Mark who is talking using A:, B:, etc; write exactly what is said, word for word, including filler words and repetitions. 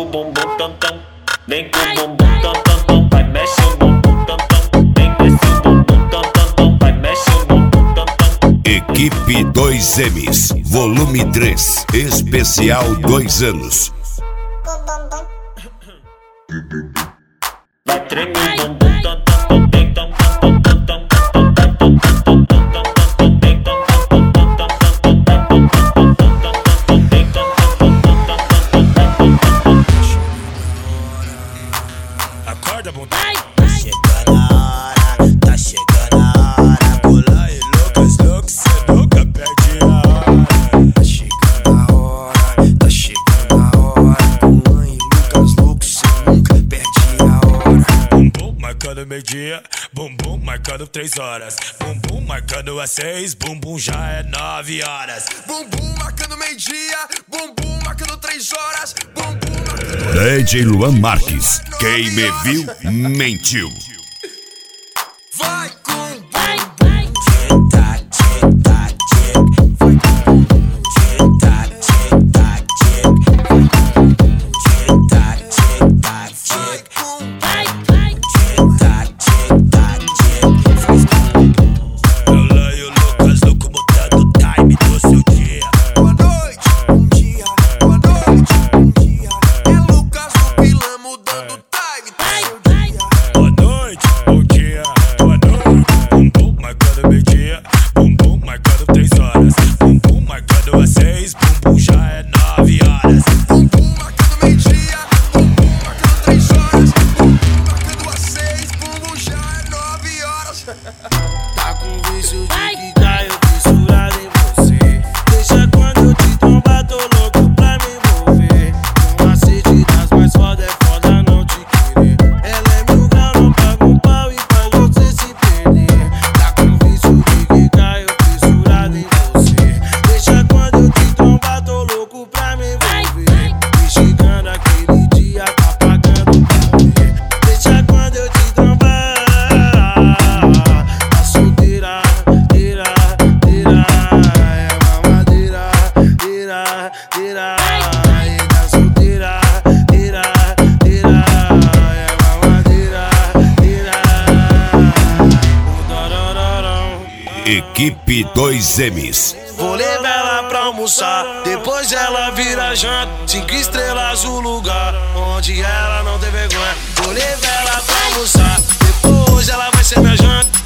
A: bumbum tam tam, vem com o bumbum tam tam tam, vai mexe o bumbum tam tam, vem desce o bumbum tam tam tam, vai mexe o bumbum tam tam.
B: Equipe dois M's, volume três, especial dois anos.
A: Vai tremer o bumbum tam tam tam, vem tam tam tam tam tam tam tam tam tam tam.
C: Acorda, bunda. Tá chegando a hora, tá chegando a hora. Pula e loucas, loucas, cê nunca perde a hora. Tá chegando a hora, tá chegando a hora. Pula e loucas, loucas, cê nunca perde a hora. Bumbum marcando meio-dia, bumbum marcando três horas. Bumbum marcando às seis, bumbum já é nove horas.
D: Bumbum marcando meio-dia, bumbum marcando três horas. Bumbum marcando...
B: D J Luan Marques, quem me viu, mentiu.
D: Vai com
C: bumbum, tic-tac, tic-tac, tic. Vai com bumbum, tic-tac, tic-tac, tic. Vai com bumbum, tic-tac, tic-tac, tic. Vai com tic-tac, tic-tac, tic. Faz com bumbum. Ela e o Lucas louco mudando o time do seu dia.
D: Boa noite, bom dia, boa noite, bom dia. É Lucas no Pilan mudando o time do seu dia.
C: Boa noite, bom dia, boa noite. Bumbum marcando meio-dia, bumbum marcando três horas. Bumbum marcando às seis, bumbum já é nove horas.
D: Bumbum marcando meio-dia, bumbum marcando três horas. Bumbum marcando às seis, bumbum já é nove horas.
E: Tá com vício de quicar, eu fissurado em você. Deixa quando eu te trombar, tô louco pra me envolver. Um macete das mais foda, é foda não te querer. Ela é mil grau, não paga um pau e faz você se perder. Tá com vício de quicar, eu fissurado em você. Deixa quando eu te trombar, tô louco pra me envolver. Me xingando aquele dia, tá pagando pra ver. Deixa quando eu te trombar. Tá solteira, tira, tira. É mamadeira, tira, tira. E tá solteira, tira, tira. É mamadeira, tira. O dorororão.
B: Equipe dois M's.
E: Vou levar ela pra almoçar, depois ela vira janta. Cinco estrelas o lugar, onde ela não tem vergonha. Vou levar ela pra almoçar, depois ela vai ser minha janta.